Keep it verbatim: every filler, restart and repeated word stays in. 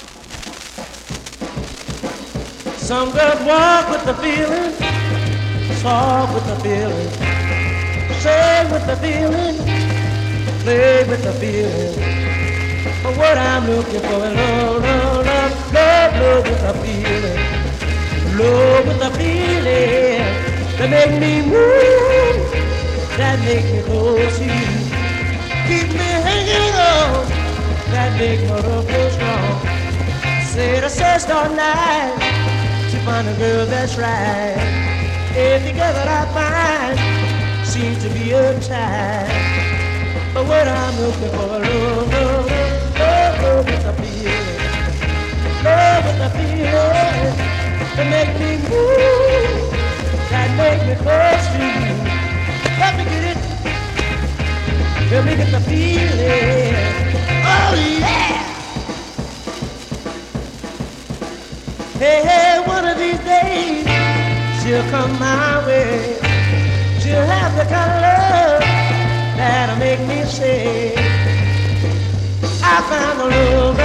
Some girls walk with the feeling, talk with the feeling, sing with the feeling, play with the feeling. But what I'm looking for is love, love, love, love, love with the feeling, love with the feeling that make me move, that make me close to you, keep me hanging on, that make my love go strong. Say the searched all night to find a girl that's right. Every girl that I find seems to be uptight. But what I'm looking for, love, love, love, love with the feeling, love with the feeling that make me move, that make me close to you. Let me get it, let me get the feeling. Oh yeah. Hey, hey, one of these days she'll come my way. She'll have the kind of love that'll make me say I found the love